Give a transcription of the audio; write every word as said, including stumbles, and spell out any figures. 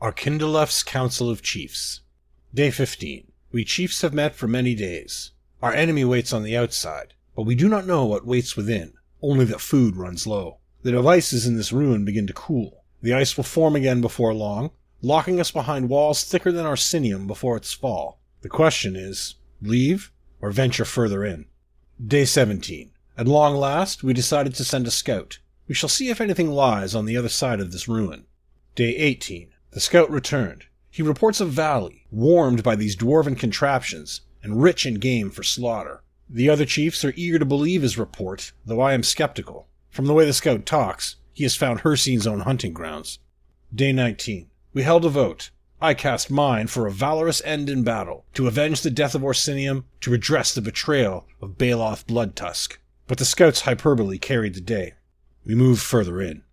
Arkindalef's Council of Chiefs. Day fifteen. We chiefs have met for many days. Our enemy waits on the outside, but we do not know what waits within, only that food runs low. The devices in this ruin begin to cool. The ice will form again before long, locking us behind walls thicker than Arsinium before its fall. The question is, leave or venture further in? Day seventeen. At long last, we decided to send a scout. We shall see if anything lies on the other side of this ruin. Day eighteen. The scout returned. He reports a valley, warmed by these dwarven contraptions, and rich in game for slaughter. The other chiefs are eager to believe his report, though I am skeptical. From the way the scout talks, he has found Hircine's own hunting grounds. Day nineteen. We held a vote. I cast mine for a valorous end in battle, to avenge the death of Orsinium, to redress the betrayal of Baloth Bloodtusk. But the scout's hyperbole carried the day. We moved further in.